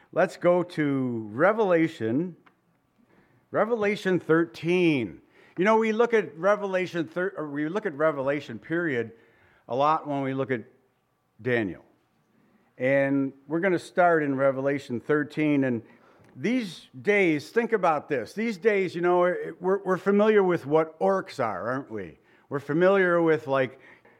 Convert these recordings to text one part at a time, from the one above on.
Let's go to Revelation 13. You know, we look at Revelation period a lot when we look at Daniel. And we're going to start in Revelation 13. And these days, think about this. These days, you know, we're familiar with what orcs are, aren't we? We're familiar with like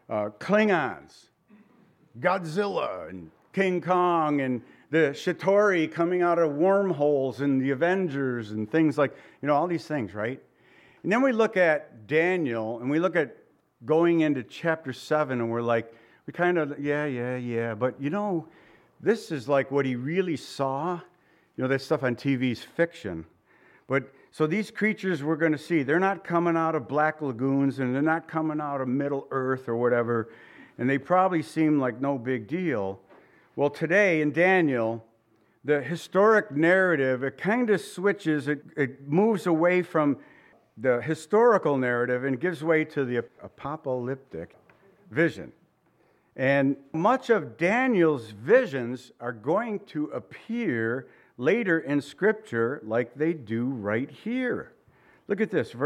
Klingons, Godzilla, and King Kong, and the Chitauri coming out of wormholes, and the Avengers, and things like, you know, all these things, right? And then we look at Daniel, and we look at going into chapter 7, and we're like, we kind of, yeah. But, you know, this is like what he really saw. You know, that stuff on TV is fiction. But, so these creatures we're going to see, they're not coming out of black lagoons, and they're not coming out of Middle Earth or whatever, and they probably seem like no big deal. Well, today in Daniel, the historic narrative, it kind of switches, it moves away from the historical narrative and gives way to the apocalyptic vision. And much of Daniel's visions are going to appear later in Scripture like they do right here. Look at this,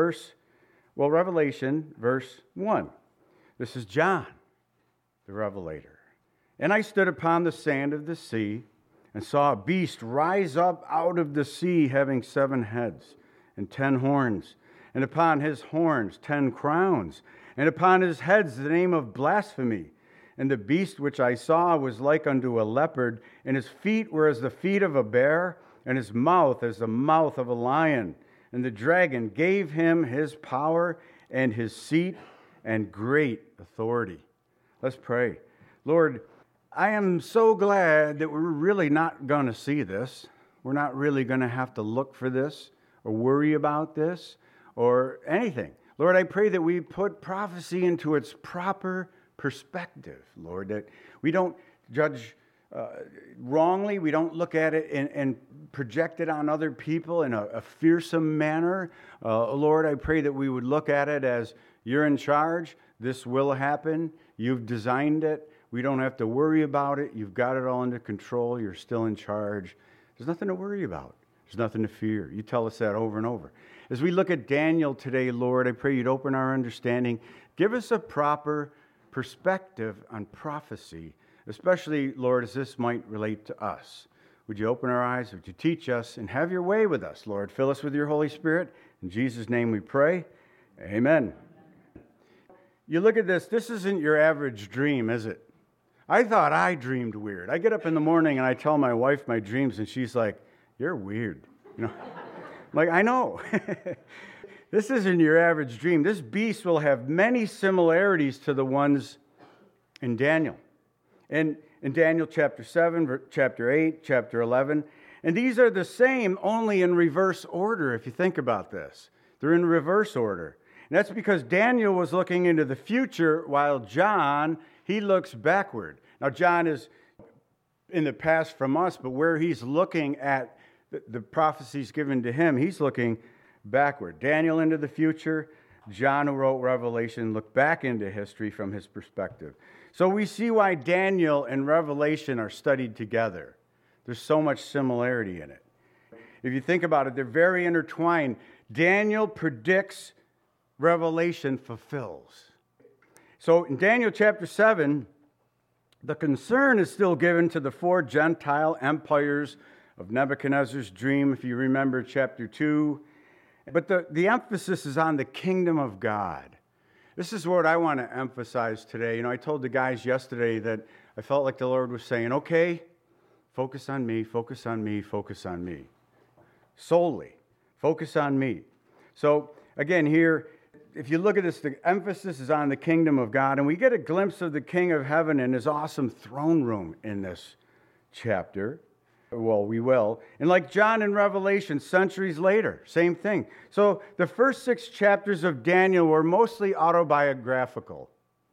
Revelation, verse 1. This is John, the Revelator. And I stood upon the sand of the sea and saw a beast rise up out of the sea, having 7 heads and 10 horns, and upon his horns 10 crowns, and upon his heads the name of blasphemy. And the beast which I saw was like unto a leopard, and his feet were as the feet of a bear, and his mouth as the mouth of a lion. And the dragon gave him his power and his seat and great authority. Let's pray. Lord, I am so glad that we're really not going to see this. We're not really going to have to look for this or worry about this or anything. Lord, I pray that we put prophecy into its proper perspective, Lord, that we don't judge wrongly. We don't look at it and project it on other people in a fearsome manner. Lord, I pray that we would look at it as you're in charge. This will happen. You've designed it. We don't have to worry about it. You've got it all under control. You're still in charge. There's nothing to worry about. There's nothing to fear. You tell us that over and over. As we look at Daniel today, Lord, I pray you'd open our understanding. Give us a proper perspective on prophecy, especially, Lord, as this might relate to us. Would you open our eyes? Would you teach us and have your way with us, Lord? Fill us with your Holy Spirit. In Jesus' name we pray. Amen. You look at this. This isn't your average dream, is it? I thought I dreamed weird. I get up in the morning and I tell my wife my dreams, and she's like, "You're weird." You know, I'm like, I know. This isn't your average dream. This beast will have many similarities to the ones in Daniel. And in Daniel chapter 7, chapter 8, chapter 11. And these are the same, only in reverse order, if you think about this. They're in reverse order. And that's because Daniel was looking into the future, while John, he looks backward. Now, John is in the past from us, but where he's looking at the prophecies given to him, he's looking backward. Daniel into the future, John, who wrote Revelation, looked back into history from his perspective. So we see why Daniel and Revelation are studied together. There's so much similarity in it. If you think about it, they're very intertwined. Daniel predicts, Revelation fulfills. So in Daniel chapter 7, the concern is still given to the 4 Gentile empires of Nebuchadnezzar's dream, if you remember chapter 2. But the emphasis is on the kingdom of God. This is what I want to emphasize today. You know, I told the guys yesterday that I felt like the Lord was saying, okay, focus on me, focus on me, focus on me. Solely. Focus on me. So, again, here, if you look at this, the emphasis is on the kingdom of God, and we get a glimpse of the King of Heaven in his awesome throne room in this chapter. Well, we will. And like John in Revelation, centuries later, same thing. So the first 6 chapters of Daniel were mostly autobiographical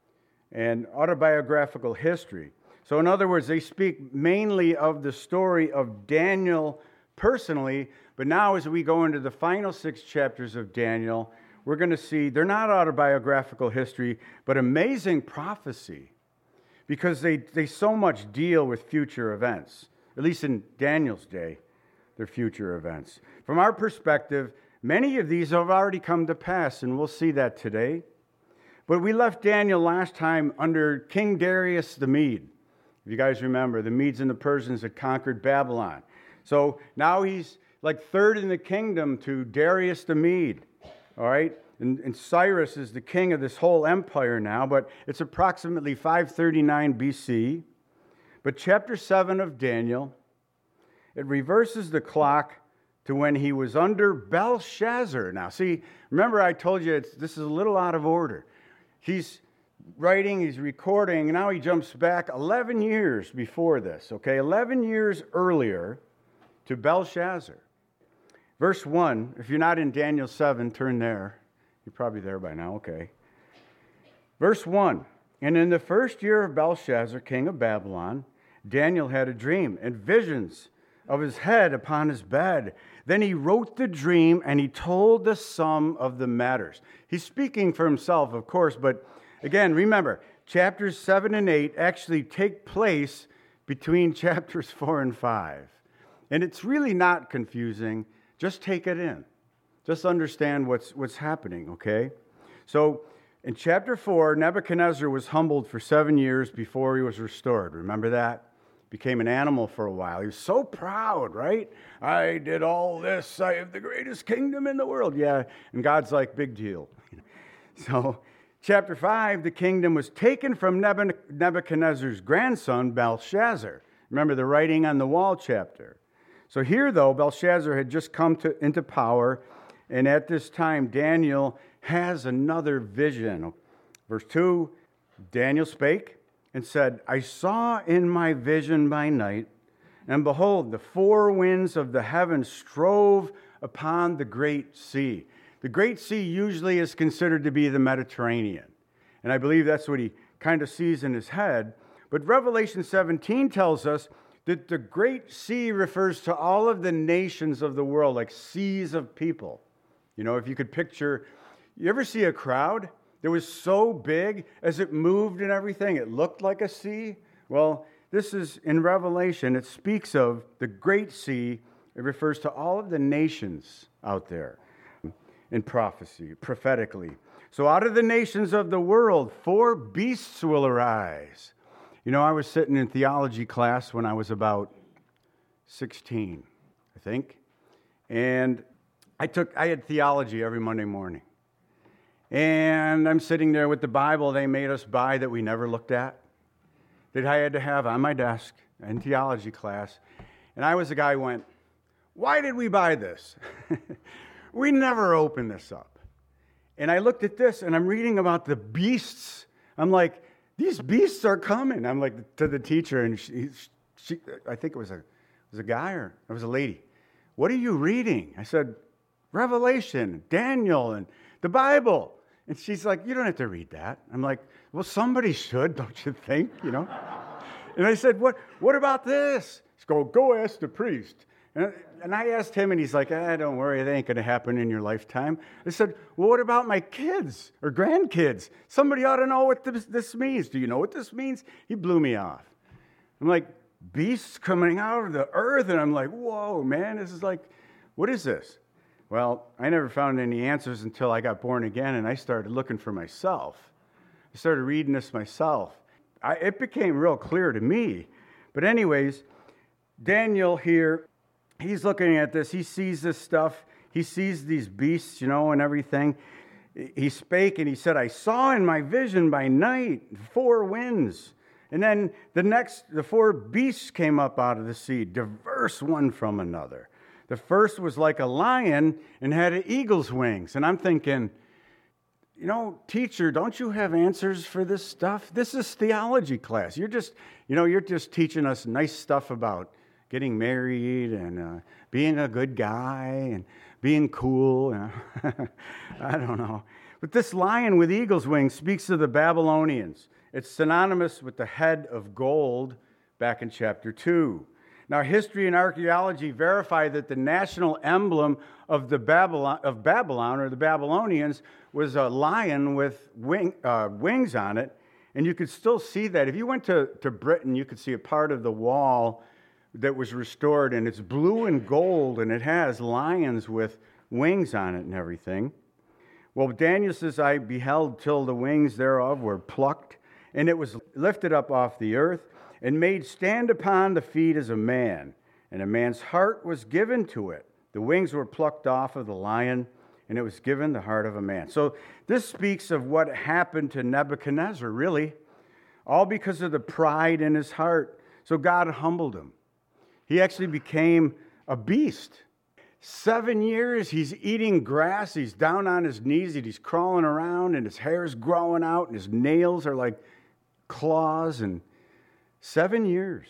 and autobiographical history. So in other words, they speak mainly of the story of Daniel personally, but now as we go into the final 6 chapters of Daniel, we're going to see they're not autobiographical history, but amazing prophecy, because they so much deal with future events. at least in Daniel's day, they're future events. From our perspective, many of these have already come to pass, and we'll see that today. But we left Daniel last time under King Darius the Mede. If you guys remember, the Medes and the Persians had conquered Babylon. So now he's like third in the kingdom to Darius the Mede, all right? And Cyrus is the king of this whole empire now, but it's approximately 539 BC. But chapter 7 of Daniel, it reverses the clock to when he was under Belshazzar. Now, see, remember I told you this is a little out of order. He's writing, he's recording, and now he jumps back 11 years before this, okay? 11 years earlier to Belshazzar. Verse 1, if you're not in Daniel 7, turn there. You're probably there by now, okay. Verse 1, and in the first year of Belshazzar, king of Babylon, Daniel had a dream and visions of his head upon his bed. Then he wrote the dream and he told the sum of the matters. He's speaking for himself, of course, but again, remember, chapters 7 and 8 actually take place between chapters 4 and 5. And it's really not confusing. Just take it in. Just understand what's happening, okay? So in chapter 4, Nebuchadnezzar was humbled for 7 years before he was restored. Remember that? Became an animal for a while. He was so proud, right? I did all this. I have the greatest kingdom in the world. Yeah, and God's like, big deal. So chapter 5, the kingdom was taken from Nebuchadnezzar's grandson, Belshazzar. Remember the writing on the wall chapter. So here, though, Belshazzar had just come into power, and at this time, Daniel has another vision. Verse 2, Daniel spake and said, I saw in my vision by night, and behold, the four winds of the heavens strove upon the great sea. The great sea usually is considered to be the Mediterranean, and I believe that's what he kind of sees in his head. But Revelation 17 tells us that the great sea refers to all of the nations of the world, like seas of people. You know, if you could picture, you ever see a crowd that was so big as it moved and everything, it looked like a sea? Well, this is in Revelation, it speaks of the great sea. It refers to all of the nations out there in prophecy, prophetically. So out of the nations of the world, four beasts will arise. You know, I was sitting in theology class when I was about 16, I think, and I had theology every Monday morning. And I'm sitting there with the Bible they made us buy that we never looked at, that I had to have on my desk in theology class. And I was the guy who went, why did we buy this? We never opened this up. And I looked at this, and I'm reading about the beasts. I'm like, these beasts are coming. I'm like to the teacher, and she I think it was a guy or it was a lady. What are you reading? I said, Revelation, Daniel, and the Bible. And she's like, you don't have to read that. I'm like, well, somebody should, don't you think? You know. And I said, what about this? She goes, go ask the priest. And I asked him, and he's like, don't worry, it ain't going to happen in your lifetime. I said, well, what about my kids or grandkids? Somebody ought to know what this means. Do you know what this means? He blew me off. I'm like, beasts coming out of the earth. And I'm like, whoa, man, this is like, what is this? Well, I never found any answers until I got born again, and I started looking for myself. I started reading this myself. It became real clear to me. But anyways, Daniel here, he's looking at this. He sees this stuff. He sees these beasts, you know, and everything. He spake and he said, I saw in my vision by night 4 winds. And then the 4 beasts came up out of the sea, diverse one from another. The first was like a lion and had an eagle's wings. And I'm thinking, you know, teacher, don't you have answers for this stuff? This is theology class. You're just teaching us nice stuff about getting married and being a good guy and being cool. I don't know. But this lion with eagle's wings speaks of the Babylonians. It's synonymous with the head of gold back in chapter 2. Now, history and archaeology verify that the national emblem of Babylon, or the Babylonians, was a lion with wings on it. And you could still see that. If you went to Britain, you could see a part of the wall that was restored, and it's blue and gold, and it has lions with wings on it and everything. Well, Daniel says, I beheld till the wings thereof were plucked, and it was lifted up off the earth, and made stand upon the feet as a man, and a man's heart was given to it. The wings were plucked off of the lion, and it was given the heart of a man. So this speaks of what happened to Nebuchadnezzar, really, all because of the pride in his heart. So God humbled him. He actually became a beast. 7 years, he's eating grass, he's down on his knees, and he's crawling around, and his hair's growing out, and his nails are like claws, and 7 years.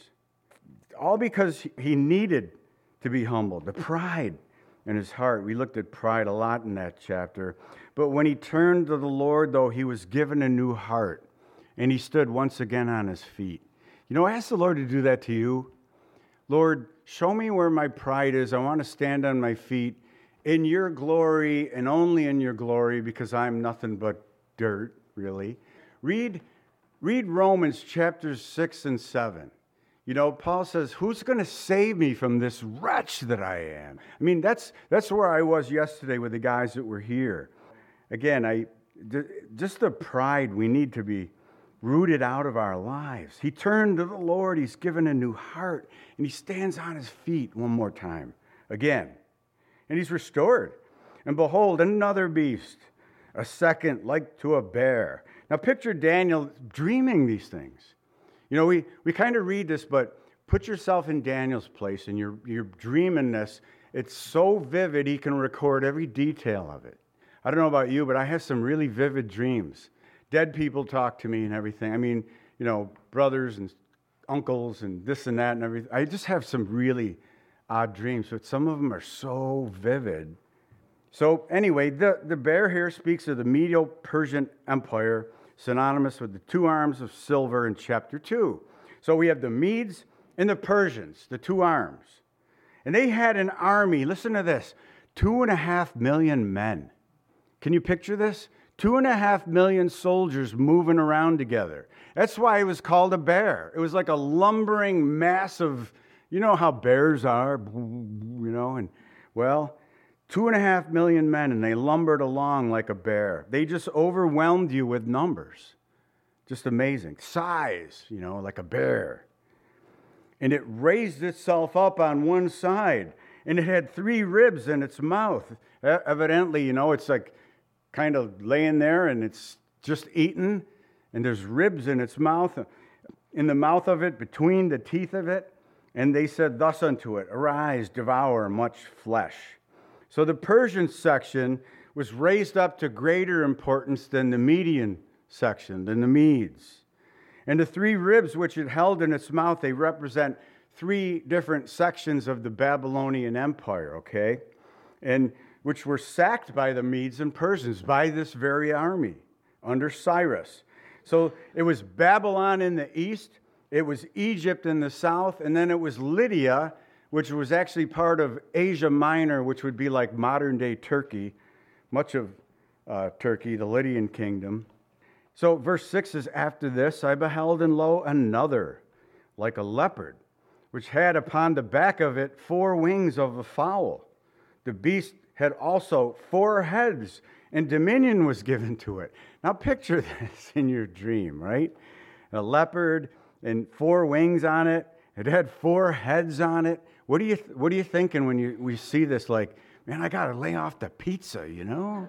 All because he needed to be humbled. The pride in his heart. We looked at pride a lot in that chapter. But when he turned to the Lord, though, he was given a new heart, and he stood once again on his feet. You know, ask the Lord to do that to you. Lord, show me where my pride is. I want to stand on my feet in your glory and only in your glory, because I'm nothing but dirt, really. Read Romans chapters 6 and 7. You know, Paul says, who's going to save me from this wretch that I am? I mean, that's where I was yesterday with the guys that were here. Again, just the pride we need to be rooted out of our lives. He turned to the Lord. He's given a new heart. And he stands on his feet one more time. Again. And he's restored. And behold, another beast, a second like to a bear. Now picture Daniel dreaming these things. You know, we kind of read this, but put yourself in Daniel's place, and you're dreaming this. It's so vivid, he can record every detail of it. I don't know about you, but I have some really vivid dreams. Dead people talk to me and everything. I mean, you know, brothers and uncles and this and that and everything. I just have some really odd dreams, but some of them are so vivid. So anyway, the bear here speaks of the Medo-Persian Empire, synonymous with the 2 arms of silver in chapter 2. So we have the Medes and the Persians, the 2 arms. And they had an army, listen to this, 2.5 million men. Can you picture this? 2.5 million soldiers moving around together. That's why it was called a bear. It was like a lumbering, massive, you know how bears are, you know, and well, 2.5 million men, and they lumbered along like a bear. They just overwhelmed you with numbers. Just amazing. Size, you know, like a bear. And it raised itself up on one side, and it had 3 ribs in its mouth. Evidently, you know, it's like kind of laying there, and it's just eating, and there's ribs in its mouth, in the mouth of it, between the teeth of it. And they said thus unto it, arise, devour much flesh. So the Persian section was raised up to greater importance than the Median section, than the Medes. And the 3 ribs which it held in its mouth, they represent 3 different sections of the Babylonian Empire, okay? And which were sacked by the Medes and Persians, by this very army under Cyrus. So it was Babylon in the east, it was Egypt in the south, and then it was Lydia, which was actually part of Asia Minor, which would be like modern-day Turkey, much of Turkey, the Lydian kingdom. So verse 6 is, after this I beheld, and lo, another, like a leopard, which had upon the back of it 4 wings of a fowl. The beast had also 4 heads, and dominion was given to it. Now picture this in your dream, right? A leopard and 4 wings on it. It had 4 heads on it. What are you thinking when we see this? Like, man, I got to lay off the pizza, you know,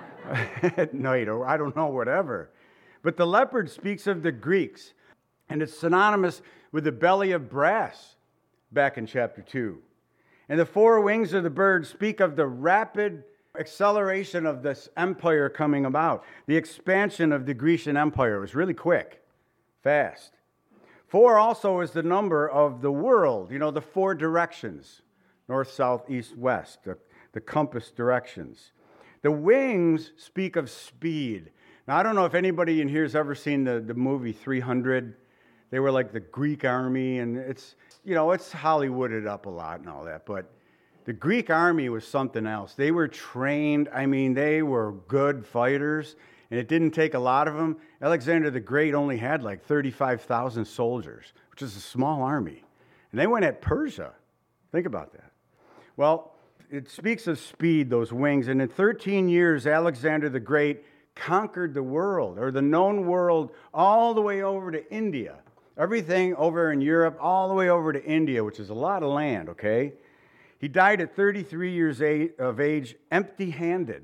at night, or I don't know, whatever. But the leopard speaks of the Greeks, and it's synonymous with the belly of brass back in chapter 2. And the 4 wings of the bird speak of the rapid acceleration of this empire coming about. The expansion of the Grecian Empire was really quick, fast. 4 also is the number of the world, you know, the 4 directions, north, south, east, west, the compass directions. The wings speak of speed. Now, I don't know if anybody in here has ever seen the movie 300. They were like the Greek army, and it's, you know, it's Hollywooded up a lot and all that, but the Greek army was something else. They were trained, I mean, they were good fighters, and it didn't take a lot of them. Alexander the Great only had like 35,000 soldiers, which is a small army. And they went at Persia. Think about that. Well, it speaks of speed, those wings. And in 13 years, Alexander the Great conquered the world, or the known world, all the way over to India. Everything over in Europe, all the way over to India, which is a lot of land, okay? He died at 33 years of age, empty-handed.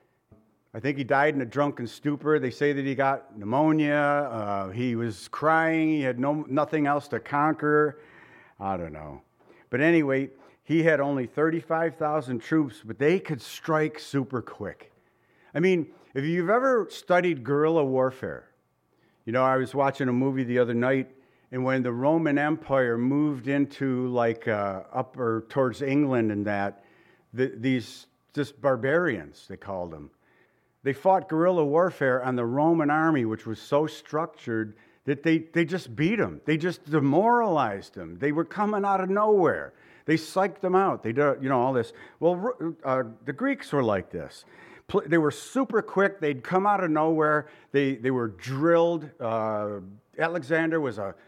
I think he died in a drunken stupor. They say that he got pneumonia. He was crying. He had nothing else to conquer. I don't know. But anyway, he had only 35,000 troops, but they could strike super quick. I mean, if you've ever studied guerrilla warfare, you know, I was watching a movie the other night, and when the Roman Empire moved into like up or towards England and that, these just barbarians, they called them, they fought guerrilla warfare on the Roman army, which was so structured that they just beat them. They just demoralized them. They were coming out of nowhere. They psyched them out. They did, you know, all this. Well, the Greeks were like this. They were super quick. They'd come out of nowhere. They were drilled. Alexander was a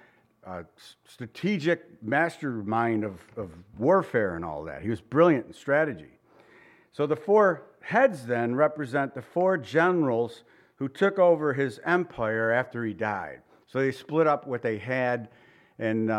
strategic mastermind of warfare and all that. He was brilliant in strategy. So the four heads then represent the four generals who took over his empire after he died. So they split up what they had and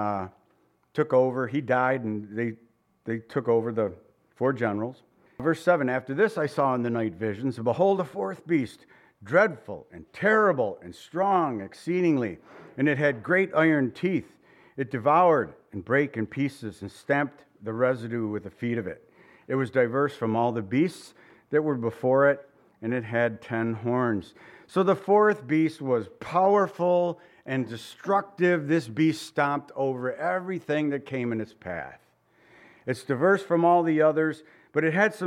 took over. He died, and they took over the four generals. Verse 7, after this I saw in the night visions, and behold, a fourth beast, dreadful and terrible and strong exceedingly, and it had great iron teeth. It devoured and brake in pieces and stamped the residue with the feet of it. It was diverse from all the beasts that were before it, and it had 10 horns. So the fourth beast was powerful and destructive. This beast stomped over everything that came in its path. It's diverse from all the others, but it had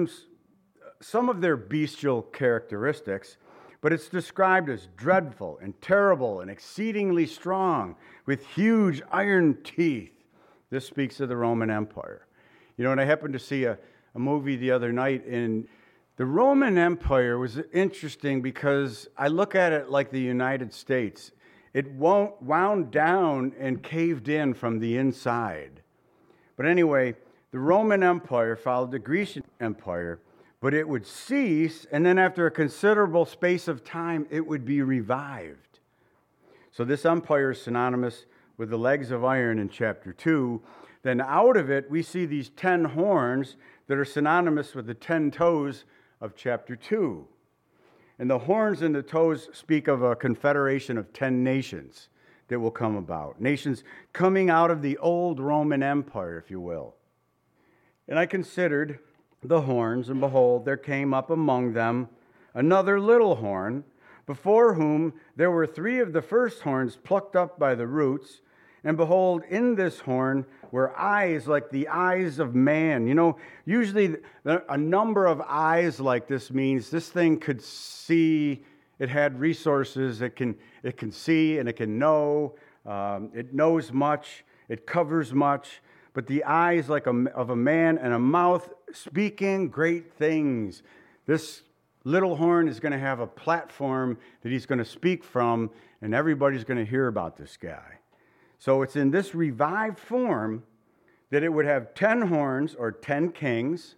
some of their bestial characteristics, but it's described as dreadful and terrible and exceedingly strong with huge iron teeth. This speaks of the Roman Empire. You know, and I happened to see a movie the other night, and the Roman Empire was interesting because I look at it like the United States. It wound down and caved in from the inside. But anyway, the Roman Empire followed the Grecian Empire, but it would cease, and then after a considerable space of time, it would be revived. So this empire is synonymous with the legs of iron in chapter 2. Then out of it, we see these 10 horns that are synonymous with the 10 toes of chapter 2. And the horns and the toes speak of a confederation of 10 nations that will come about. Nations coming out of the old Roman Empire, if you will. And I considered the horns, and behold, there came up among them another little horn, before whom there were 3 of the first horns plucked up by the roots. And behold, in this horn were eyes like the eyes of man. You know, usually a number of eyes like this means this thing could see, it had resources, it can see and it can know, it knows much, it covers much. But the eyes like of a man, and a mouth speaking great things. This little horn is going to have a platform that he's going to speak from, and everybody's going to hear about this guy. So it's in this revived form that it would have 10 horns or 10 kings.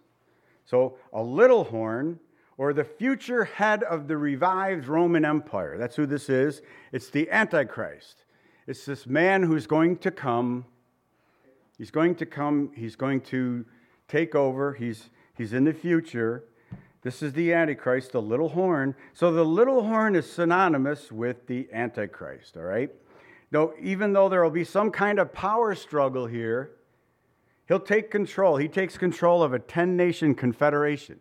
So a little horn, or the future head of the revived Roman Empire. That's who this is. It's the Antichrist. It's this man who's going to come. He's going to come. He's going to take over. He's in the future. This is the Antichrist, the little horn. So the little horn is synonymous with the Antichrist, all right? Even though there will be some kind of power struggle here, he'll take control. He takes control of a 10-nation confederation.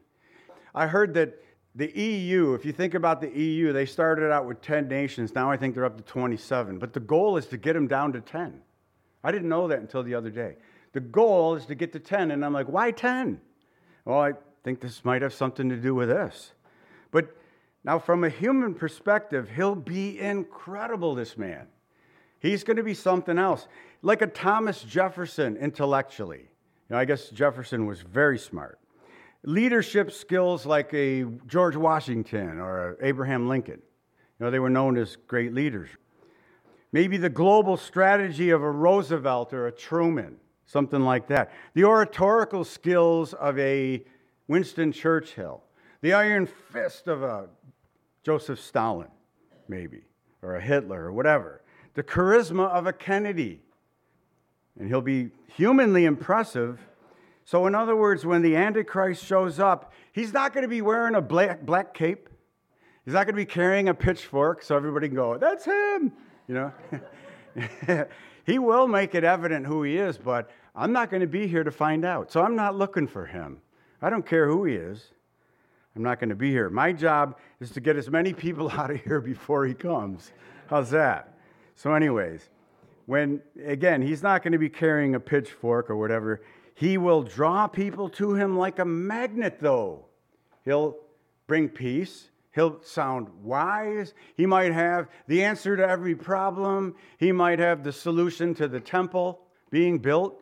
I heard that the EU, if you think about the EU, they started out with 10 nations. Now I think they're up to 27. But the goal is to get them down to 10. I didn't know that until the other day. The goal is to get to 10. And I'm like, why 10? Well, I think this might have something to do with this. But now from a human perspective, he'll be incredible, this man. He's going to be something else. Like a Thomas Jefferson intellectually. You know, I guess Jefferson was very smart. Leadership skills like a George Washington or a Abraham Lincoln. You know, they were known as great leaders. Maybe the global strategy of a Roosevelt or a Truman. something like that. The oratorical skills of a Winston Churchill. The iron fist of a Joseph Stalin, maybe, or a Hitler, or whatever. The charisma of a Kennedy. And he'll be humanly impressive. So in other words, when the Antichrist shows up, he's not going to be wearing a black cape. He's not going to be carrying a pitchfork so everybody can go, that's him, you know. He will make it evident who he is, but I'm not going to be here to find out. So I'm not looking for him. I don't care who he is. I'm not going to be here. My job is to get as many people out of here before he comes. How's that? So anyways, again, he's not going to be carrying a pitchfork or whatever. He will draw people to him like a magnet, though. He'll bring peace. He'll sound wise. He might have the answer to every problem. He might have the solution to the temple being built.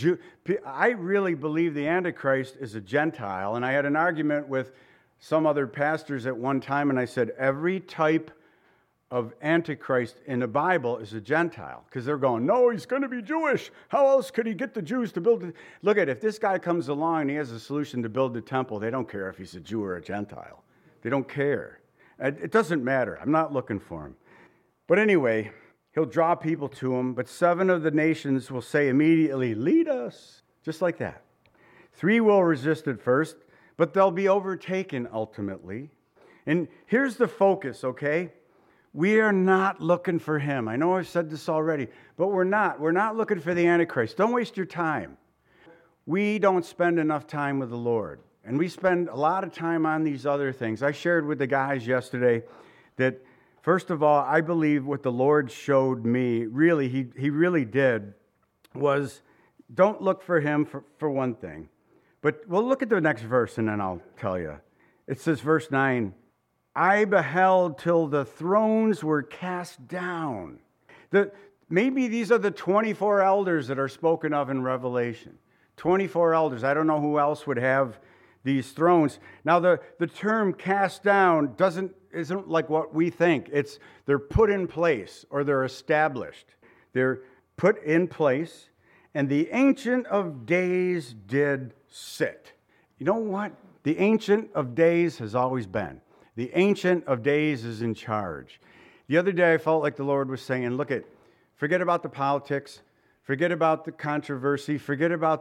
I really believe the Antichrist is a Gentile. And I had an argument with some other pastors at one time, and I said, every type of Antichrist in the Bible is a Gentile. Because they're going, no, he's going to be Jewish. How else could he get the Jews to build it? Look if this guy comes along and he has a solution to build the temple, they don't care if he's a Jew or a Gentile. They don't care. It doesn't matter. I'm not looking for him. But anyway, he'll draw people to him, but 7 of the nations will say immediately, lead us. Just like that. 3 will resist at first, but they'll be overtaken ultimately. And here's the focus, okay? We are not looking for him. I know I've said this already, but we're not. We're not looking for the Antichrist. Don't waste your time. We don't spend enough time with the Lord. And we spend a lot of time on these other things. I shared with the guys yesterday that, first of all, I believe what the Lord showed me, really, he really did, was don't look for him for one thing. But we'll look at the next verse and then I'll tell you. It says, verse 9, I beheld till the thrones were cast down. Maybe these are the 24 elders that are spoken of in Revelation. 24 elders. I don't know who else would have these thrones. Now, the term cast down isn't like what we think. They're put in place or they're established. They're put in place, and the Ancient of Days did sit. You know what? The Ancient of Days has always been. The Ancient of Days is in charge. The other day I felt like the Lord was saying, forget about the politics, forget about the controversy, forget about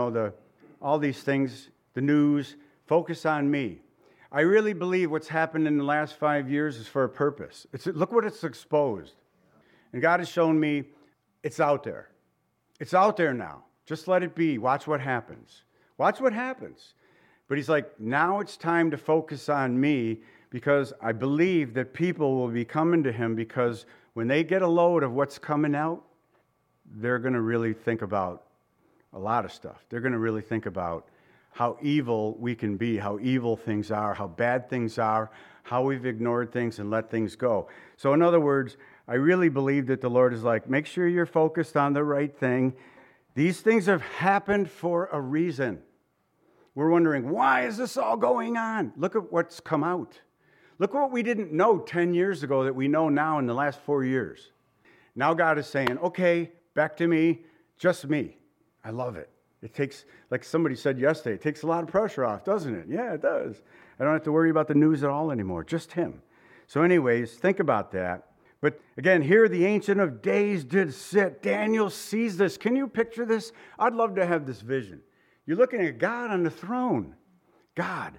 all these things, the news, focus on me. I really believe what's happened in the last 5 years is for a purpose. Look what it's exposed. And God has shown me it's out there. It's out there now. Just let it be. Watch what happens. Watch what happens. But he's like, now it's time to focus on me, because I believe that people will be coming to him, because when they get a load of what's coming out, they're going to really think about a lot of stuff. They're going to really think about how evil we can be, how evil things are, how bad things are, how we've ignored things and let things go. So in other words, I really believe that the Lord is like, make sure you're focused on the right thing. These things have happened for a reason. We're wondering, why is this all going on? Look at what's come out. Look what we didn't know 10 years ago that we know now in the last 4 years. Now God is saying, okay, back to me, just me. I love it. It takes, like somebody said yesterday, it takes a lot of pressure off, doesn't it? Yeah, it does. I don't have to worry about the news at all anymore, just him. So anyways, think about that. But again, here the Ancient of Days did sit. Daniel sees this. Can you picture this? I'd love to have this vision. You're looking at God on the throne. God.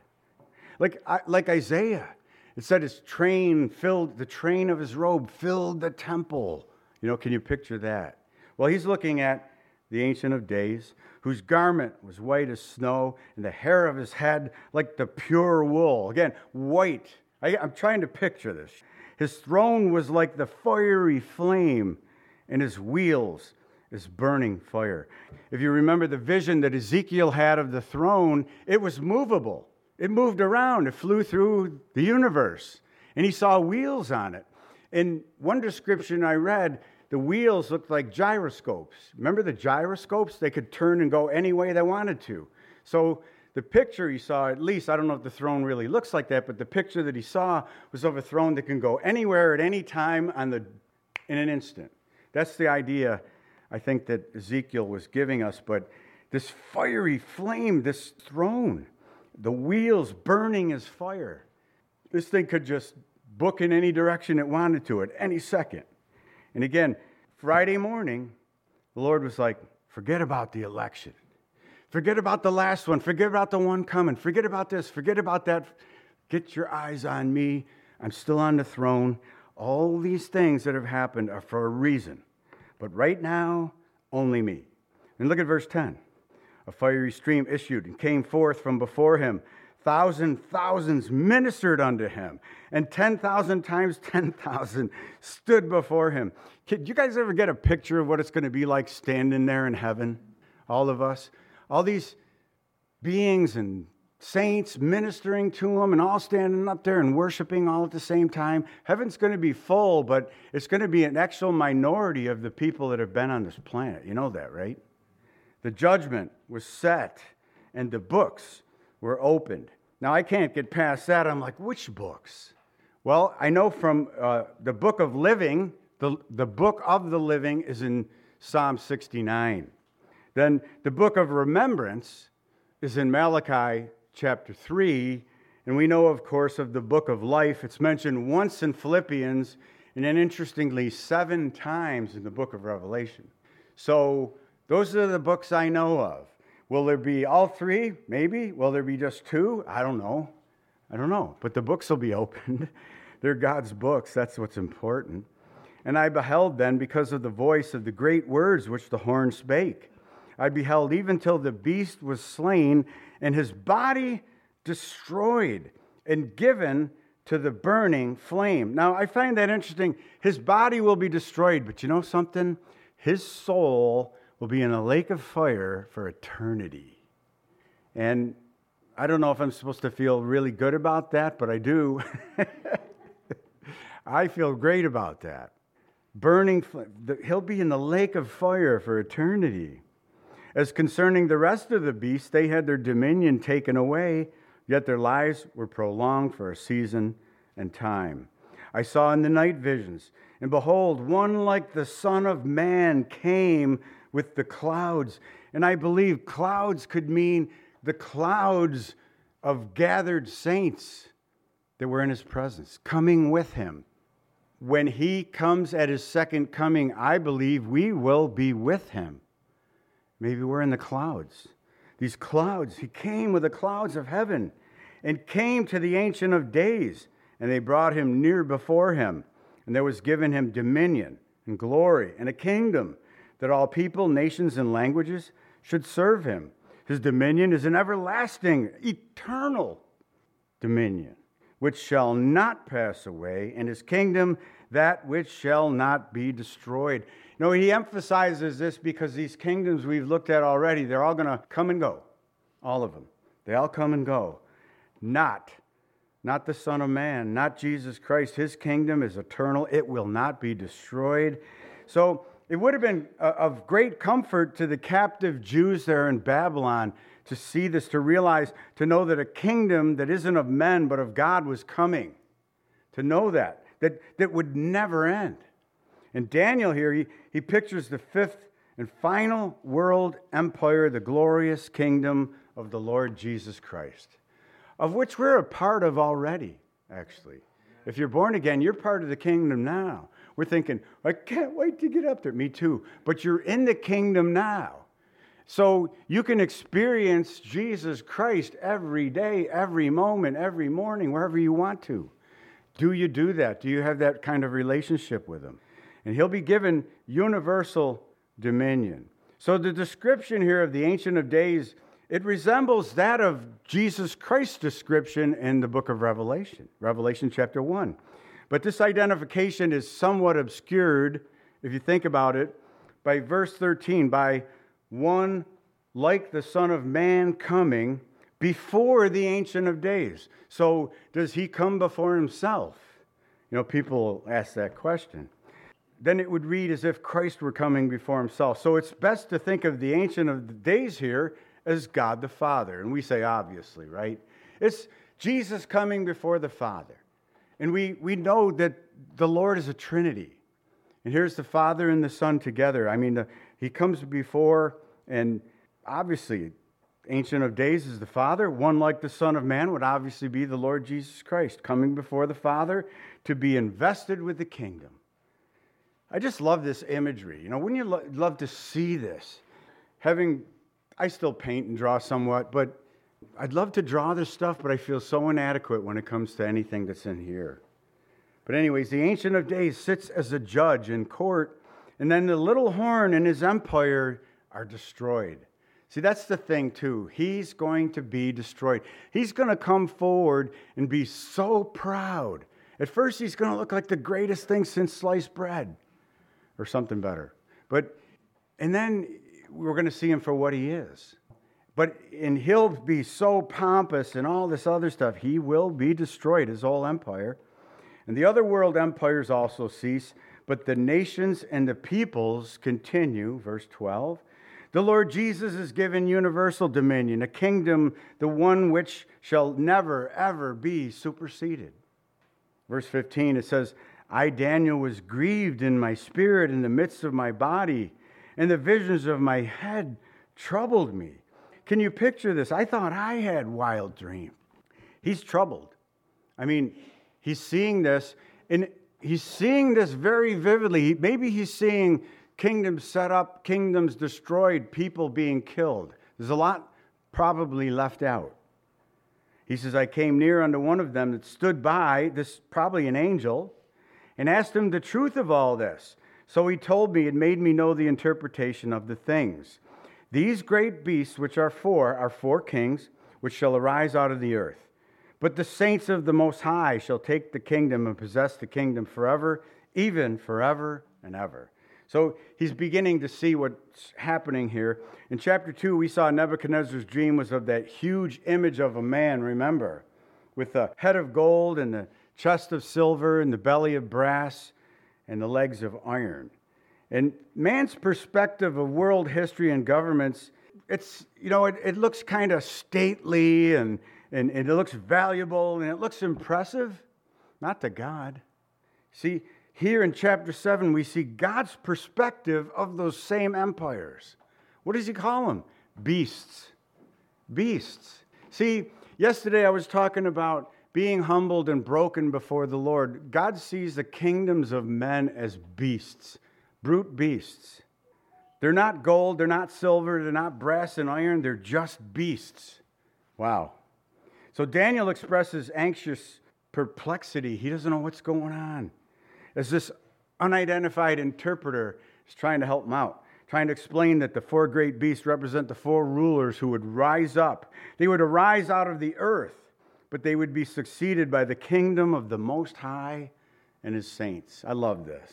Like Isaiah. It said his train filled, the train of his robe filled the temple. Can you picture that? Well, he's looking at the Ancient of Days, whose garment was white as snow, and the hair of his head like the pure wool. Again, white. I'm trying to picture this. His throne was like the fiery flame, and his wheels is burning fire. If you remember the vision that Ezekiel had of the throne, it was movable. It moved around. It flew through the universe, and he saw wheels on it. In one description I read, the wheels looked like gyroscopes. Remember the gyroscopes? They could turn and go any way they wanted to. So the picture he saw, at least, I don't know if the throne really looks like that, but the picture that he saw was of a throne that can go anywhere at any time in an instant. That's the idea I think that Ezekiel was giving us, but this fiery flame, this throne, the wheels burning as fire. This thing could just book in any direction it wanted to at any second. And again, Friday morning, the Lord was like, forget about the election. Forget about the last one. Forget about the one coming. Forget about this. Forget about that. Get your eyes on me. I'm still on the throne. All these things that have happened are for a reason. But right now, only me. And look at verse 10. A fiery stream issued and came forth from before him. Thousands ministered unto him, and 10,000 times 10,000 stood before him. Did you guys ever get a picture of what it's going to be like standing there in heaven? All of us. All these beings and saints ministering to him and all standing up there and worshiping all at the same time. Heaven's going to be full, but it's going to be an actual minority of the people that have been on this planet. You know that, right? The judgment was set, and the books were opened. Now, I can't get past that. I'm like, which books? Well, I know from the book of living, the book of the living is in Psalm 69. Then the book of remembrance is in Malachi chapter 3. And we know, of course, of the book of life. It's mentioned once in Philippians, and then interestingly, 7 times in the book of Revelation. So those are the books I know of. Will there be all 3? Maybe. Will there be just 2? I don't know. But the books will be opened. They're God's books. That's what's important. And I beheld then, because of the voice of the great words which the horn spake, I beheld even till the beast was slain, and his body destroyed and given to the burning flame. Now, I find that interesting. His body will be destroyed, but you know something? His soul will be in a lake of fire for eternity. And I don't know if I'm supposed to feel really good about that, but I do. I feel great about that. Burning flame. He'll be in the lake of fire for eternity. As concerning the rest of the beasts, they had their dominion taken away, yet their lives were prolonged for a season and time. I saw in the night visions, and behold, one like the Son of Man came with the clouds. And I believe clouds could mean the clouds of gathered saints that were in his presence, coming with him. When he comes at his second coming, I believe we will be with him. Maybe we're in the clouds. These clouds, he came with the clouds of heaven and came to the Ancient of Days, and they brought him near before him. And there was given him dominion and glory and a kingdom, that all people, nations, and languages should serve him. His dominion is an everlasting, eternal dominion, which shall not pass away, and his kingdom that which shall not be destroyed. You know, he emphasizes this because these kingdoms we've looked at already, they're all going to come and go. All of them. They all come and go. Not the Son of Man, not Jesus Christ. His kingdom is eternal. It will not be destroyed. So it would have been of great comfort to the captive Jews there in Babylon to see this, to realize, to know that a kingdom that isn't of men but of God was coming. To know that would never end. And Daniel here, he pictures the 5th and final world empire, the glorious kingdom of the Lord Jesus Christ, of which we're a part of already, actually. If you're born again, you're part of the kingdom now. We're thinking, I can't wait to get up there. Me too. But you're in the kingdom now. So you can experience Jesus Christ every day, every moment, every morning, wherever you want to. Do you do that? Do you have that kind of relationship with him? And he'll be given universal dominion. So the description here of the Ancient of Days, it resembles that of Jesus Christ's description in the book of Revelation, Revelation chapter 1. But this identification is somewhat obscured, if you think about it, by verse 13, by one like the Son of Man coming before the Ancient of Days. So does he come before himself? You know, people ask that question. Then it would read as if Christ were coming before himself. So it's best to think of the Ancient of the Days here as God the Father. And we say obviously, right? It's Jesus coming before the Father. And we know that the Lord is a Trinity. And here's the Father and the Son together. I mean, He comes before, and obviously, Ancient of Days is the Father. One like the Son of Man would obviously be the Lord Jesus Christ, coming before the Father to be invested with the kingdom. I just love this imagery. Wouldn't you love to see this? I still paint and draw somewhat, but I'd love to draw this stuff, but I feel so inadequate when it comes to anything that's in here. But anyways, the Ancient of Days sits as a judge in court, and then the little horn and his empire are destroyed. See, that's the thing, too. He's going to be destroyed. He's going to come forward and be so proud. At first, he's going to look like the greatest thing since sliced bread or something better. And then we're going to see him for what he is. And he'll be so pompous and all this other stuff. He will be destroyed, his whole empire. And the other world empires also cease, but the nations and the peoples continue. Verse 12. The Lord Jesus is given universal dominion, a kingdom, the one which shall never, ever be superseded. Verse 15, it says, I, Daniel, was grieved in my spirit in the midst of my body, and the visions of my head troubled me. Can you picture this? I thought I had wild dreams. He's troubled. He's seeing this, and he's seeing this very vividly. Maybe he's seeing kingdoms set up, kingdoms destroyed, people being killed. There's a lot probably left out. He says, I came near unto one of them that stood by, this probably an angel, and asked him the truth of all this. So he told me and made me know the interpretation of the things. These great beasts, which are four kings, which shall arise out of the earth. But the saints of the Most High shall take the kingdom and possess the kingdom forever, even forever and ever. So he's beginning to see what's happening here. In chapter 2, we saw Nebuchadnezzar's dream was of that huge image of a man, remember, with the head of gold and the chest of silver and the belly of brass and the legs of iron. And man's perspective of world history and governments, it looks kind of stately and it looks valuable and it looks impressive, not to God. See, here in chapter 7, we see God's perspective of those same empires. What does he call them? Beasts. Beasts. See, yesterday I was talking about being humbled and broken before the Lord. God sees the kingdoms of men as beasts, brute beasts. They're not gold, they're not silver, they're not brass and iron, they're just beasts. Wow. So Daniel expresses anxious perplexity. He doesn't know what's going on. As this unidentified interpreter is trying to help him out, trying to explain that the four great beasts represent the four rulers who would rise up. They would arise out of the earth, but they would be succeeded by the kingdom of the Most High and his saints. I love this.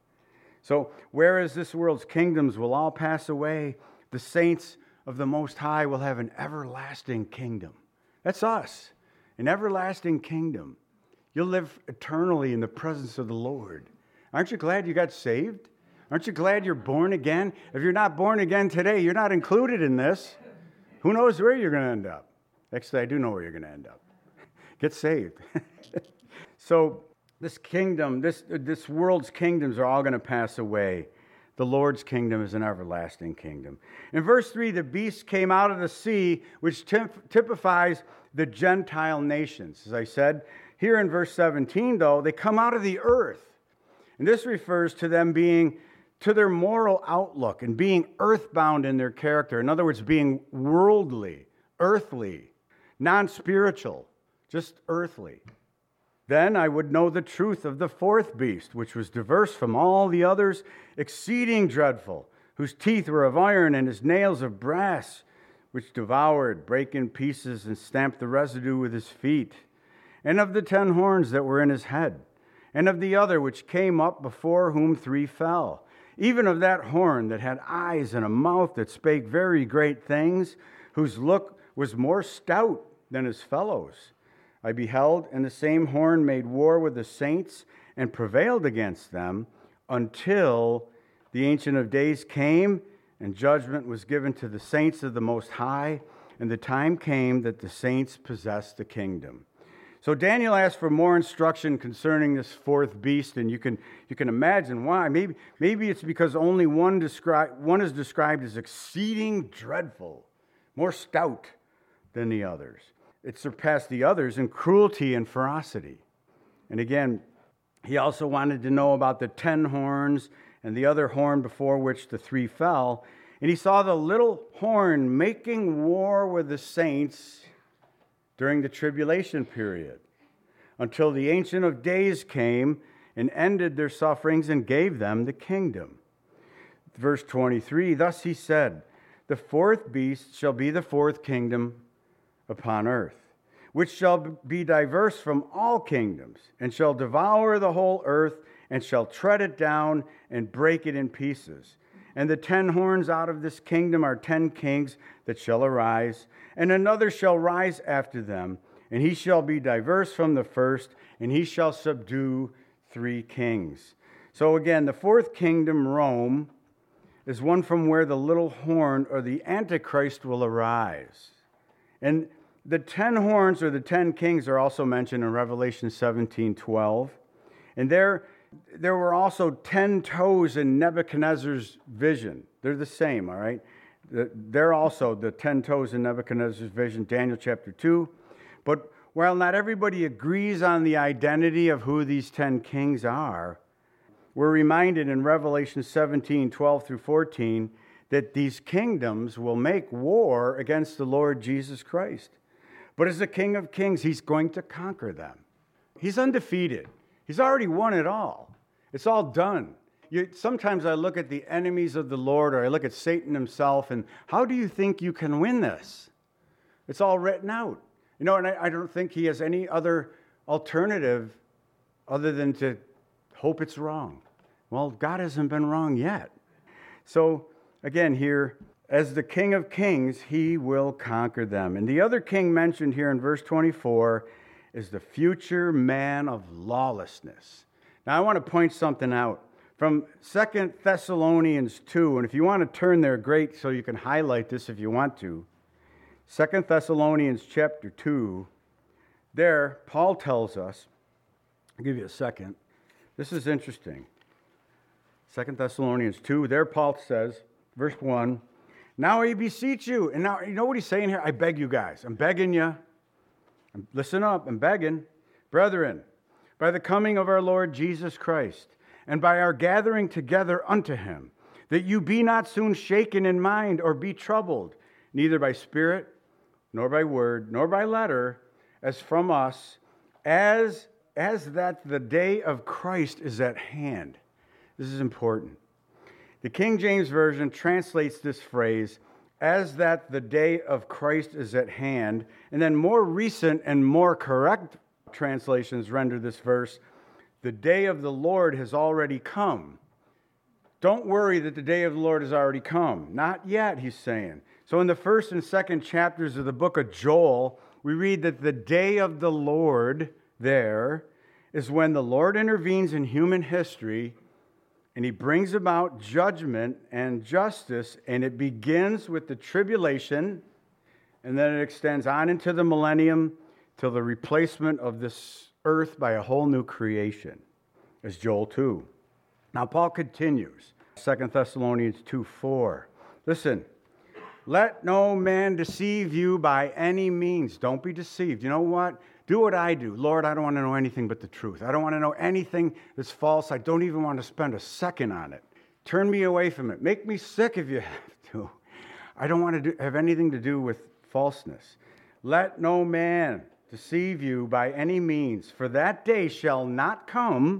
So, whereas this world's kingdoms will all pass away, the saints of the Most High will have an everlasting kingdom. That's us, an everlasting kingdom. You'll live eternally in the presence of the Lord. Aren't you glad you got saved? Aren't you glad you're born again? If you're not born again today, you're not included in this. Who knows where you're going to end up? Actually, I do know where you're going to end up. Get saved. So this kingdom, this world's kingdoms are all going to pass away. The Lord's kingdom is an everlasting kingdom. In verse 3, the beast came out of the sea, which typifies the Gentile nations. As I said, here in verse 17, though, they come out of the earth. And this refers to them being to their moral outlook and being earthbound in their character. In other words, being worldly, earthly, non-spiritual, just earthly. Then I would know the truth of the fourth beast, which was diverse from all the others, exceeding dreadful, whose teeth were of iron and his nails of brass, which devoured, brake in pieces, and stamped the residue with his feet. And of the 10 horns that were in his head, and of the other which came up before whom 3 fell, even of that horn that had eyes and a mouth that spake very great things, whose look was more stout than his fellows. I beheld, and the same horn made war with the saints and prevailed against them until the Ancient of Days came and judgment was given to the saints of the Most High, and the time came that the saints possessed the kingdom. So Daniel asked for more instruction concerning this fourth beast, and you can imagine why. Maybe it's because only one is described as exceeding dreadful, more stout than the others. It surpassed the others in cruelty and ferocity. And again, he also wanted to know about the 10 horns and the other horn before which the 3 fell. And he saw the little horn making war with the saints during the tribulation period, until the Ancient of Days came and ended their sufferings and gave them the kingdom. Verse 23, thus he said, the fourth beast shall be the fourth kingdom upon earth, which shall be diverse from all kingdoms, and shall devour the whole earth, and shall tread it down and break it in pieces. And the 10 horns out of this kingdom are 10 kings that shall arise, and another shall rise after them, and he shall be diverse from the first, and he shall subdue 3 kings. So again, the fourth kingdom, Rome, is one from where the little horn or the Antichrist will arise. And the 10 horns or the 10 kings are also mentioned in Revelation 17:12. And there were also 10 toes in Nebuchadnezzar's vision. They're the same, all right? They're also the 10 toes in Nebuchadnezzar's vision, Daniel chapter 2. But while not everybody agrees on the identity of who these 10 kings are, we're reminded in Revelation 17:12 through 14, that these kingdoms will make war against the Lord Jesus Christ. But as the King of Kings, he's going to conquer them. He's undefeated. He's already won it all. It's all done. Sometimes I look at the enemies of the Lord, or I look at Satan himself, and how do you think you can win this? It's all written out. And I don't think he has any other alternative other than to hope it's wrong. Well, God hasn't been wrong yet. So, again, here, as the King of Kings, he will conquer them. And the other king mentioned here in verse 24 is the future man of lawlessness. Now, I want to point something out from 2 Thessalonians 2. And if you want to turn there, great, so you can highlight this if you want to. 2 Thessalonians chapter 2, there, Paul tells us, I'll give you a second. This is interesting. 2 Thessalonians 2, there Paul says, verse 1, now I beseech you. And now, you know what he's saying here? I beg you guys. I'm begging you. Listen up. I'm begging. Brethren, by the coming of our Lord Jesus Christ, and by our gathering together unto him, that you be not soon shaken in mind or be troubled, neither by spirit, nor by word, nor by letter, as from us, as that the day of Christ is at hand. This is important. The King James Version translates this phrase, as that the day of Christ is at hand, and then more recent and more correct translations render this verse, the day of the Lord has already come. Don't worry that the day of the Lord has already come. Not yet, he's saying. So in the first and second chapters of the book of Joel, we read that the day of the Lord there is when the Lord intervenes in human history and he brings about judgment and justice, and it begins with the tribulation, and then it extends on into the millennium till the replacement of this earth by a whole new creation, as Joel 2. Now Paul continues, 2 Thessalonians 2:4. Listen, let no man deceive you by any means. Don't be deceived. You know what? Do what I do. Lord, I don't want to know anything but the truth. I don't want to know anything that's false. I don't even want to spend a second on it. Turn me away from it. Make me sick if you have to. I don't want to have anything to do with falseness. Let no man deceive you by any means, for that day shall not come,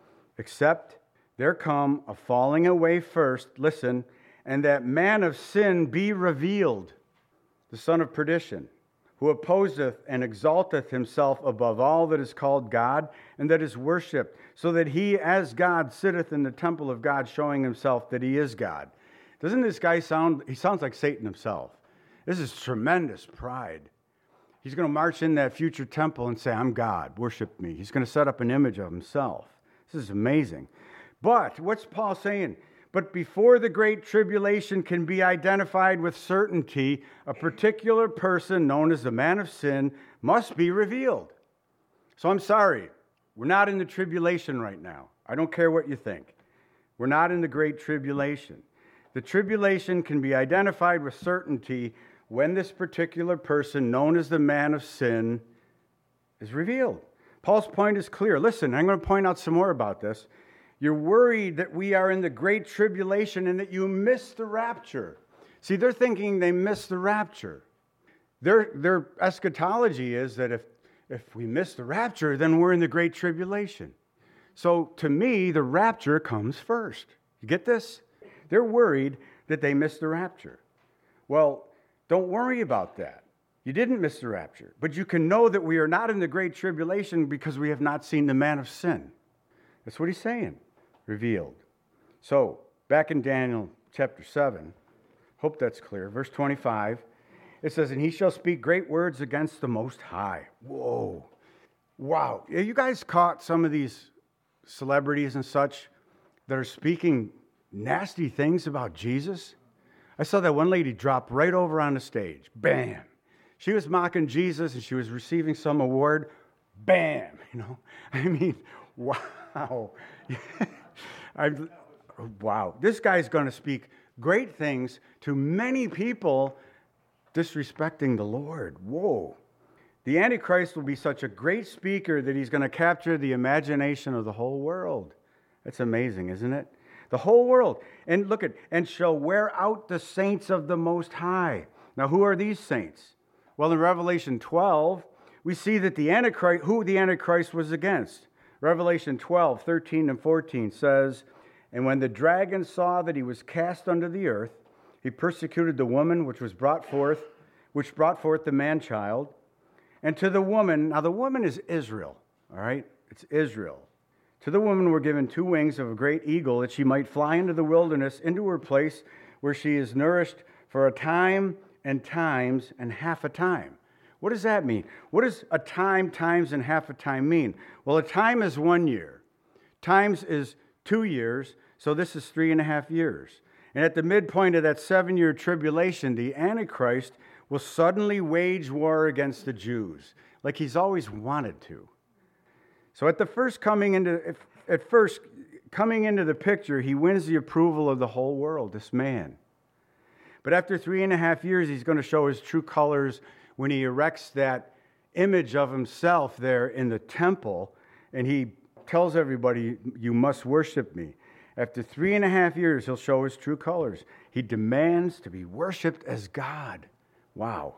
except there come a falling away first, listen, and that man of sin be revealed, the son of perdition, who opposeth and exalteth himself above all that is called God and that is worshipped, so that he as God sitteth in the temple of God, showing himself that he is God. Doesn't this guy he sounds like Satan himself. This is tremendous pride. He's going to march in that future temple and say, I'm God, worship me. He's going to set up an image of himself. This is amazing. But what's Paul saying? But before the great tribulation can be identified with certainty, a particular person known as the man of sin must be revealed. So I'm sorry. We're not in the tribulation right now. I don't care what you think. We're not in the great tribulation. The tribulation can be identified with certainty when this particular person, known as the man of sin, is revealed. Paul's point is clear. Listen, I'm going to point out some more about this. You're worried that we are in the great tribulation and that you missed the rapture. See, they're thinking they missed the rapture. Their eschatology is that if we miss the rapture, then we're in the great tribulation. So to me, the rapture comes first. You get this? They're worried that they missed the rapture. Well, don't worry about that. You didn't miss the rapture, but you can know that we are not in the great tribulation because we have not seen the man of sin. That's what he's saying, revealed. So, back in Daniel chapter 7, hope that's clear, verse 25, it says, "And he shall speak great words against the Most High." Whoa. Wow. You guys caught some of these celebrities and such that are speaking nasty things about Jesus? I saw that one lady drop right over on the stage. Bam. She was mocking Jesus and she was receiving some award. Bam. I mean, wow. Wow. This guy's going to speak great things to many people disrespecting the Lord. Whoa. The Antichrist will be such a great speaker that he's going to capture the imagination of the whole world. That's amazing, isn't it? The whole world. And look at, and shall wear out the saints of the Most High. Now, who are these saints? Well, in Revelation 12, we see that who the Antichrist was against. Revelation 12, 13 and 14 says, "And when the dragon saw that he was cast under the earth, he persecuted the woman which brought forth the man-child. And to the woman," now the woman is Israel, all right? It's Israel. "To the woman were given 2 wings of a great eagle, that she might fly into the wilderness, into her place where she is nourished for a time and times and half a time." What does that mean? What does a time, times, and half a time mean? Well, a time is 1 year. Times is 2 years, so this is 3.5 years. And at the midpoint of that 7-year tribulation, the Antichrist will suddenly wage war against the Jews, like he's always wanted to. So at first coming into the picture, he wins the approval of the whole world, this man. But after 3.5 years, he's going to show his true colors when he erects that image of himself there in the temple, and he tells everybody, "You must worship me." After 3.5 years, he'll show his true colors. He demands to be worshiped as God. Wow.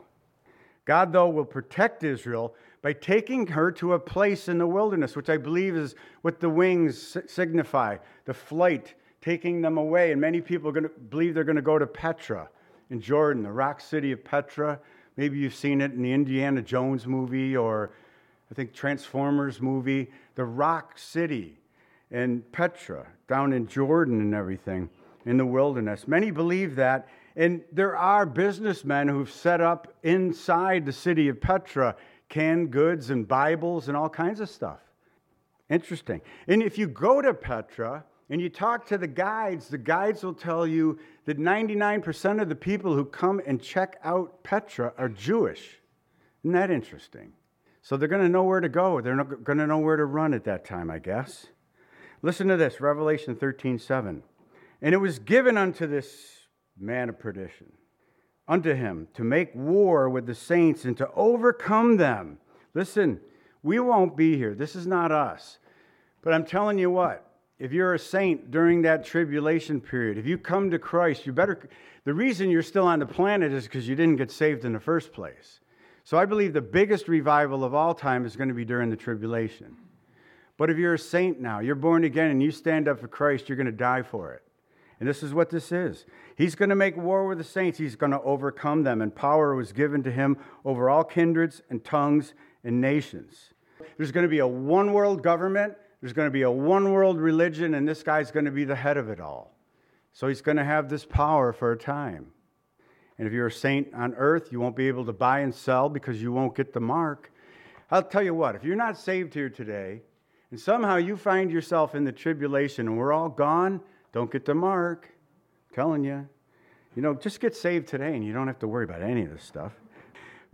God, though, will protect Israel by taking her to a place in the wilderness, which I believe is what the wings signify, the flight, taking them away. And many people believe they're going to go to Petra in Jordan, the rock city of Petra. Maybe you've seen it in the Indiana Jones movie, or I think Transformers movie, the rock city in Petra, down in Jordan and everything, in the wilderness. Many believe that. And there are businessmen who've set up inside the city of Petra canned goods and Bibles and all kinds of stuff. Interesting. And if you go to Petra and you talk to the guides will tell you that 99% of the people who come and check out Petra are Jewish. Isn't that interesting? So they're going to know where to go. They're not going to know where to run at that time, I guess. Listen to this, Revelation 13:7. "And it was given unto this man of perdition, unto him to make war with the saints and to overcome them." Listen, we won't be here. This is not us. But I'm telling you what, if you're a saint during that tribulation period, if you come to Christ, the reason you're still on the planet is because you didn't get saved in the first place. So I believe the biggest revival of all time is going to be during the tribulation. But if you're a saint now, you're born again and you stand up for Christ, you're going to die for it. And this is what this is. He's going to make war with the saints. He's going to overcome them. And power was given to him over all kindreds and tongues and nations. There's going to be a one world government. There's going to be a one world religion. And this guy's going to be the head of it all. So he's going to have this power for a time. And if you're a saint on earth, you won't be able to buy and sell because you won't get the mark. I'll tell you what, if you're not saved here today, and somehow you find yourself in the tribulation and we're all gone, don't get the mark. I'm telling you. Just get saved today and you don't have to worry about any of this stuff. But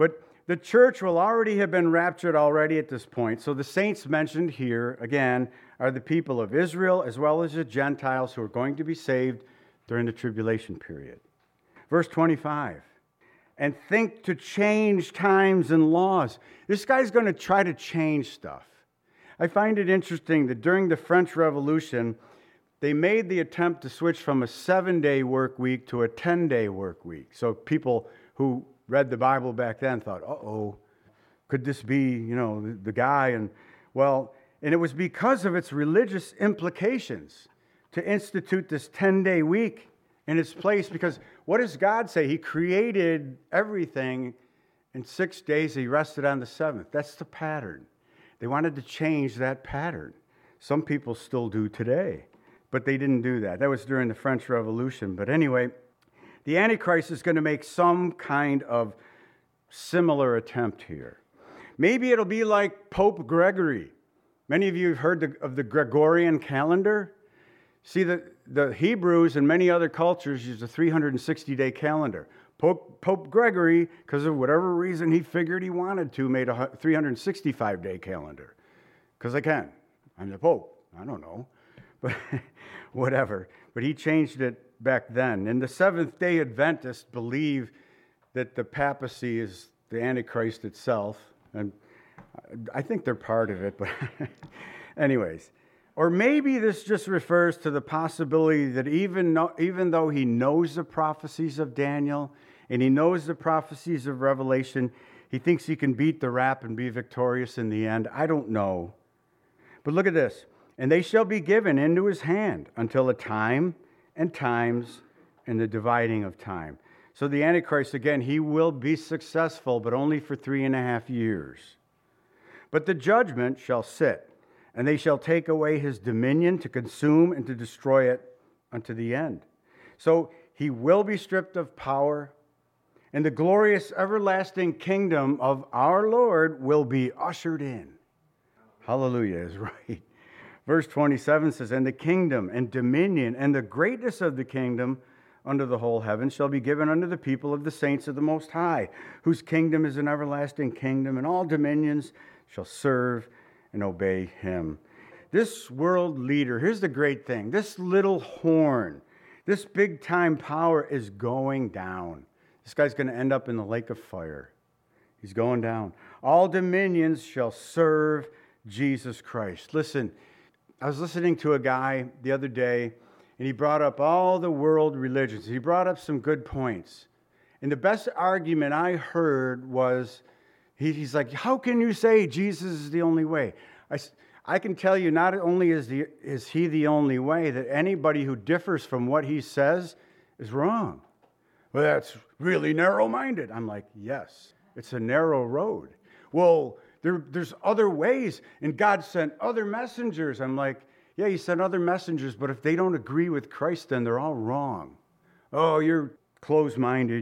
the church will already have been raptured already at this point. So the saints mentioned here, again, are the people of Israel as well as the Gentiles who are going to be saved during the tribulation period. Verse 25, and think to change times and laws. This guy's going to try to change stuff. I find it interesting that during the French Revolution, they made the attempt to switch from a 7-day work week to a 10-day work week. So people who read the Bible back then thought, could this be, the guy? And it was because of its religious implications to institute this 10-day week in its place. Because what does God say? He created everything in 6 days. He rested on the seventh. That's the pattern. They wanted to change that pattern. Some people still do today, but they didn't do that. That was during the French Revolution. But anyway, the Antichrist is going to make some kind of similar attempt here. Maybe it'll be like Pope Gregory. Many of you have heard of the Gregorian calendar. See, the Hebrews and many other cultures use a 360-day calendar. Pope Gregory, because of whatever reason he figured he wanted to, made a 365-day calendar. Because I can. I'm the Pope. I don't know. But whatever. But he changed it back then. And the Seventh-day Adventists believe that the papacy is the Antichrist itself. And I think they're part of it. But anyways. Or maybe this just refers to the possibility that even though he knows the prophecies of Daniel and he knows the prophecies of Revelation, he thinks he can beat the rap and be victorious in the end. I don't know. But look at this. And they shall be given into his hand until a time and times and the dividing of time. So the Antichrist, again, he will be successful, but only for 3.5 years. But the judgment shall sit, and they shall take away his dominion to consume and to destroy it unto the end. So he will be stripped of power, and the glorious everlasting kingdom of our Lord will be ushered in. Hallelujah is right. Verse 27 says, and the kingdom and dominion and the greatness of the kingdom under the whole heaven shall be given unto the people of the saints of the Most High, whose kingdom is an everlasting kingdom, and all dominions shall serve and obey him. This world leader, here's the great thing, this little horn, this big time power is going down. This guy's going to end up in the lake of fire. He's going down. All dominions shall serve Jesus Christ. Listen, I was listening to a guy the other day, and he brought up all the world religions. He brought up some good points. And the best argument I heard was, he's like, how can you say Jesus is the only way? I can tell you, not only is he the only way, that anybody who differs from what he says is wrong. Well, that's really narrow-minded. I'm like, yes, it's a narrow road. Well, there's other ways, and God sent other messengers. I'm like, yeah, he sent other messengers, but if they don't agree with Christ, then they're all wrong. Oh, you're closed-minded,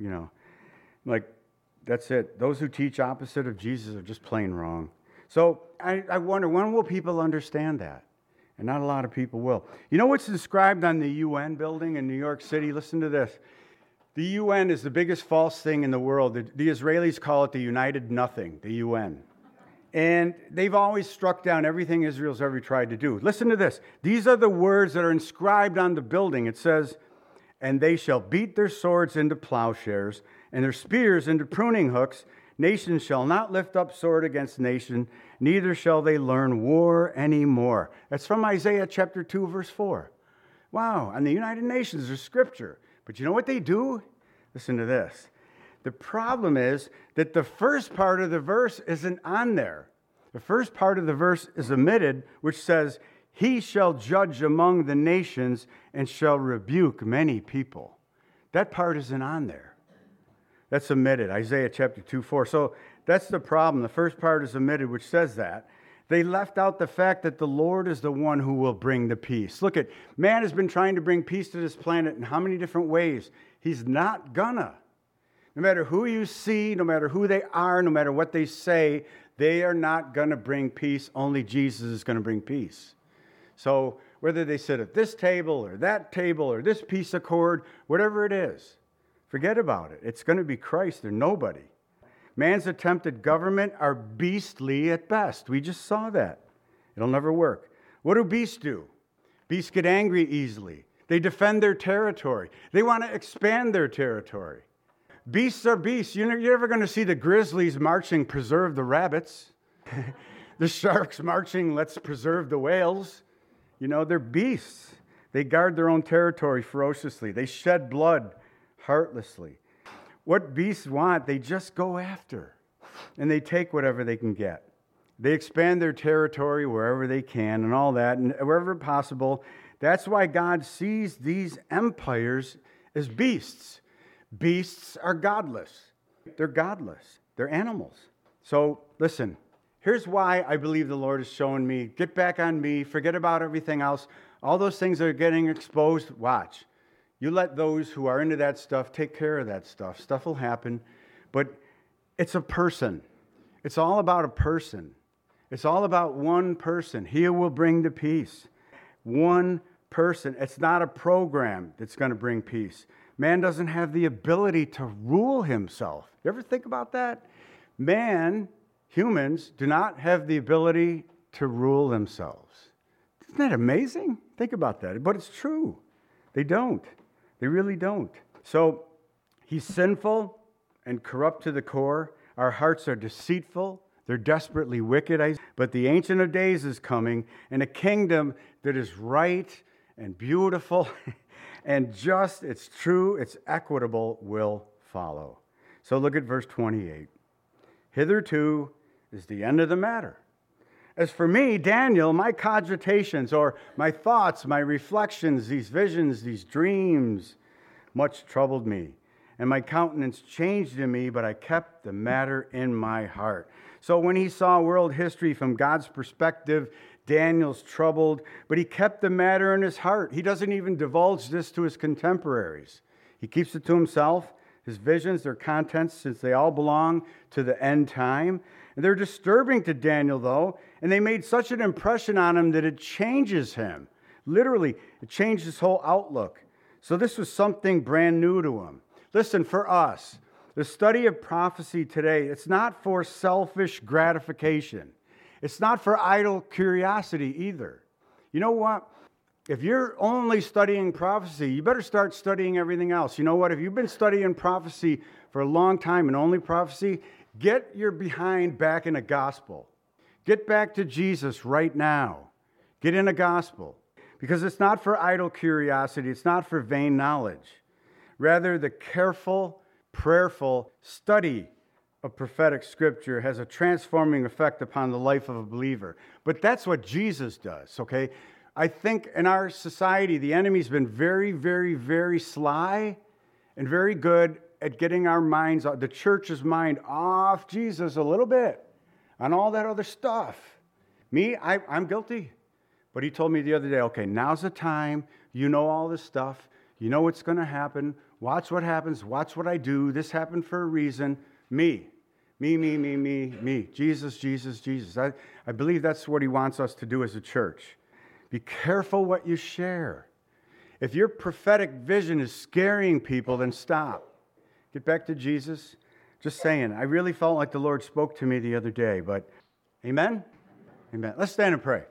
like, that's it. Those who teach opposite of Jesus are just plain wrong. So I wonder, when will people understand that? And not a lot of people will. You know what's inscribed on the UN building in New York City? Listen to this. The UN is the biggest false thing in the world. The Israelis call it the United Nothing, the UN. And they've always struck down everything Israel's ever tried to do. Listen to this. These are the words that are inscribed on the building. It says, and they shall beat their swords into plowshares and their spears into pruning hooks. Nation shall not lift up sword against nation, neither shall they learn war anymore. That's from Isaiah chapter 2, verse 4. Wow, and the United Nations is scripture. But you know what they do? Listen to this. The problem is that the first part of the verse isn't on there. The first part of the verse is omitted, which says, he shall judge among the nations and shall rebuke many people. That part isn't on there. That's omitted, Isaiah chapter 2, 4. So that's the problem. The first part is omitted, which says that. They left out the fact that the Lord is the one who will bring the peace. Look at, man has been trying to bring peace to this planet in how many different ways? He's not gonna. No matter who you see, no matter who they are, no matter what they say, they are not gonna bring peace. Only Jesus is gonna bring peace. So whether they sit at this table or that table or this piece of cord, whatever it is, forget about it. It's gonna be Christ or nobody. Man's attempts at government are beastly at best. We just saw that. It'll never work. What do beasts do? Beasts get angry easily. They defend their territory. They want to expand their territory. Beasts are beasts. You're never going to see the grizzlies marching, preserve the rabbits. The sharks marching, let's preserve the whales. They're beasts. They guard their own territory ferociously. They shed blood heartlessly. What beasts want, they just go after. And they take whatever they can get. They expand their territory wherever they can and all that, and wherever possible. That's why God sees these empires as beasts. Beasts are godless. They're godless. They're animals. So listen, here's why I believe the Lord is showing me, get back on me, forget about everything else. All those things that are getting exposed, watch. You let those who are into that stuff take care of that stuff. Stuff will happen. But it's a person. It's all about a person. It's all about one person. He will bring the peace. One person. It's not a program that's going to bring peace. Man doesn't have the ability to rule himself. You ever think about that? Humans, do not have the ability to rule themselves. Isn't that amazing? Think about that. But it's true. They don't. They really don't. So he's sinful and corrupt to the core. Our hearts are deceitful. They're desperately wicked. But the Ancient of Days is coming, and a kingdom that is right and beautiful and just, it's true, it's equitable, will follow. So look at verse 28. Hitherto is the end of the matter. As for me, Daniel, my cogitations or my thoughts, my reflections, these visions, these dreams, much troubled me. And my countenance changed in me, but I kept the matter in my heart. So when he saw world history from God's perspective, Daniel's troubled, but he kept the matter in his heart. He doesn't even divulge this to his contemporaries. He keeps it to himself. His visions, their contents, since they all belong to the end time. And they're disturbing to Daniel, though, and they made such an impression on him that it changes him. Literally, it changed his whole outlook. So this was something brand new to him. Listen, for us, the study of prophecy today, it's not for selfish gratification. It's not for idle curiosity either. You know what? If you're only studying prophecy, you better start studying everything else. You know what? If you've been studying prophecy for a long time and only prophecy, get your behind back in a gospel. Get back to Jesus right now. Get in a gospel. Because it's not for idle curiosity. It's not for vain knowledge. Rather, the careful, prayerful study of prophetic scripture has a transforming effect upon the life of a believer. But that's what Jesus does, okay? I think in our society, the enemy's been very, very, very sly and very good at getting our minds, the church's mind, off Jesus a little bit on all that other stuff. I'm guilty. But he told me the other day, okay, now's the time. You know all this stuff. You know what's going to happen. Watch what happens. Watch what I do. This happened for a reason. Me. Jesus, Jesus, Jesus. I believe that's what he wants us to do as a church. Be careful what you share. If your prophetic vision is scaring people, then stop. Get back to Jesus. Just saying, I really felt like the Lord spoke to me the other day, but amen? Amen. Let's stand and pray.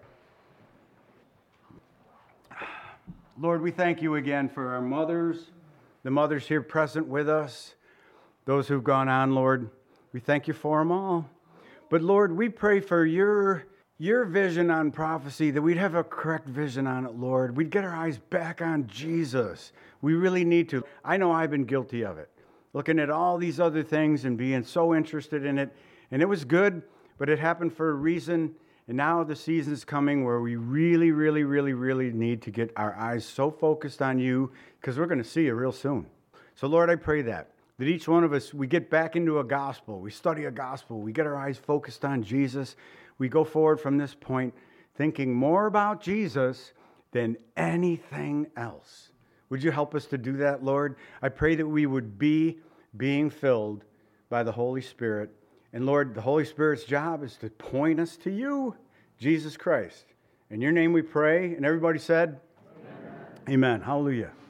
Lord, we thank you again for our mothers, the mothers here present with us, those who've gone on, Lord. We thank you for them all. But Lord, we pray for your vision on prophecy, that we'd have a correct vision on it, Lord. We'd get our eyes back on Jesus. We really need to. I know I've been guilty of it, looking at all these other things and being so interested in it. And it was good, but it happened for a reason. And now the season's coming where we really, really, really, really need to get our eyes so focused on you, because we're going to see you real soon. So Lord, I pray that each one of us, we get back into a gospel. We study a gospel. We get our eyes focused on Jesus. We go forward from this point thinking more about Jesus than anything else. Would you help us to do that, Lord? I pray that we would be being filled by the Holy Spirit. And Lord, the Holy Spirit's job is to point us to you, Jesus Christ. In your name we pray. And everybody said, Amen. Amen. Hallelujah.